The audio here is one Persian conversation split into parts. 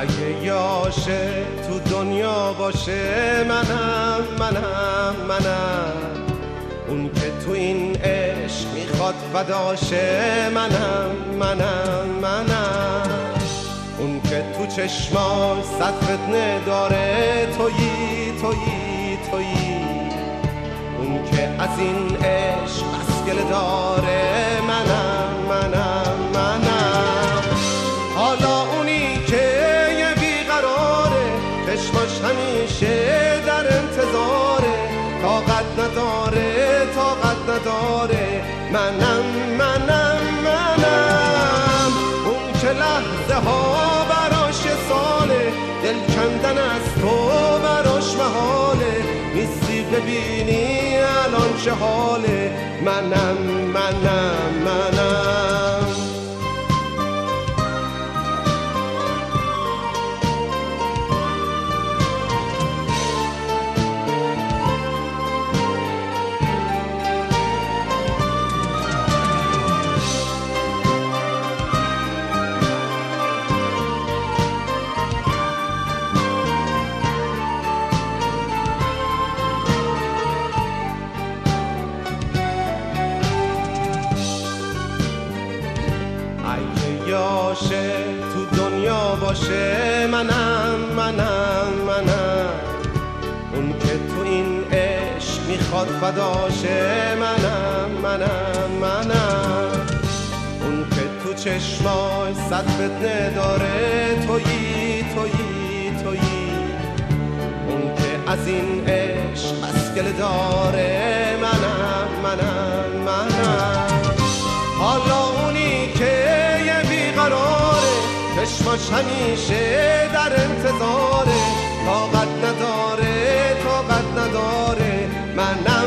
اگه یاشه تو دنیا باشه منم اون که تو این عشق میخواد فداشه منم اون که تو چشماش صد فتنه داره تویی اون که از این عشق مسگله داره منم حالا اونی که یه بیقراره چشماش همیشه در انتظاره طاقت نداره منم اون که لحظه ها براش یه ساله دل کندن از تو براش محاله نیستی ببینی الان چه حاله منم یاشه تو دنیا باشه منم اون که تو این عشق میخواد فداشه منم اون که تو چشماش صد فتنه داره تویی اون که از این عشق مسگله داره منم حالا اونی که چشماش همیشه در انتظاره طاقت نداره منم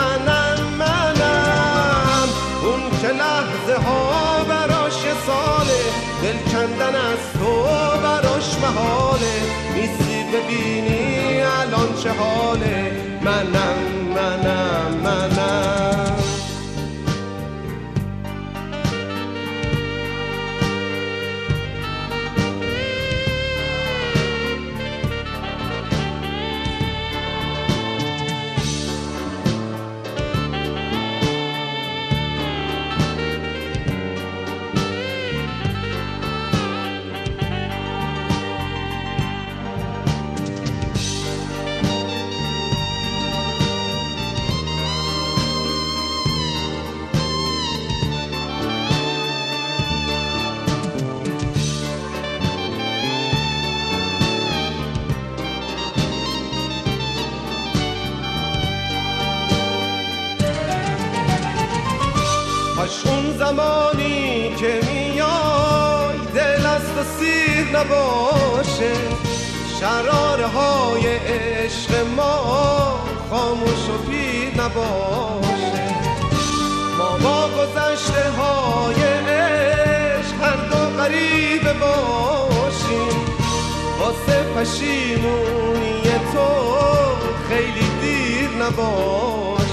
اون که لحظه ها براش یه ساله دل کندن از تو براش محاله نیستی ببینی الان چه حاله منم کاش اون زمانی که میای دل از تو سیر نباشه شراره های عشق ما خاموش و پیر نباشه ما با گذشته های عشق هر دو غریبه باشیم واسه پشیمونی تو خیلی دیر نباشه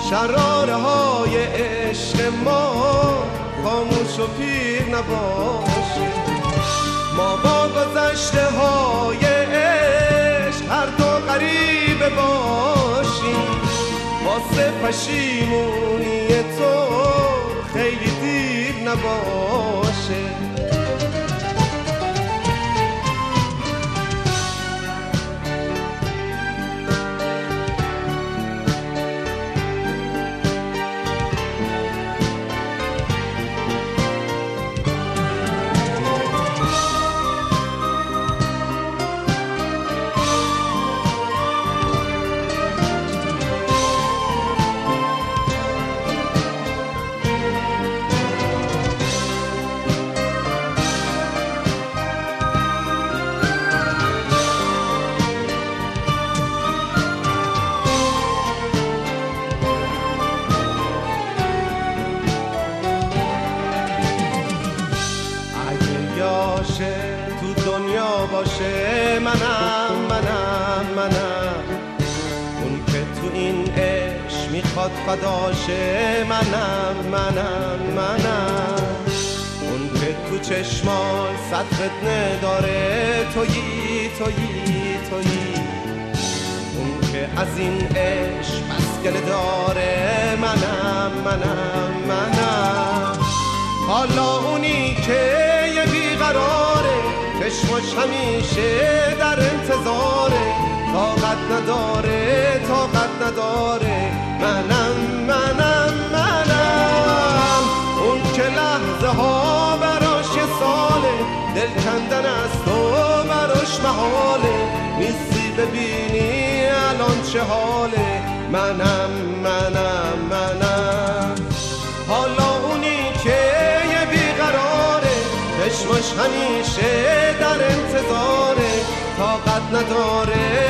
شراره های عشق ما خاموش و پیر نباشه. ما با گذشته های عشق هر دو غریبه باشیم، واسه پشیمونی تو خیلی دیر نباشه. تو دنیا باشه منم اون که تو این عشق میخواد فداشه، منم اون که تو چشمای صد فتنه داره، تویی اون که از این عشق مسکله داره، منم حالا اونی که یه بیقراره، چشمش همیشه در انتظاره، طاقت نداره، منم اون که لحظه ها براش یه ساله، دل کندن از تو براش محاله، نیستی ببینی الان چه حاله، منم حالا اونی که یه بیقراره، چشمش همیشه در انتظاره، طاقت نداره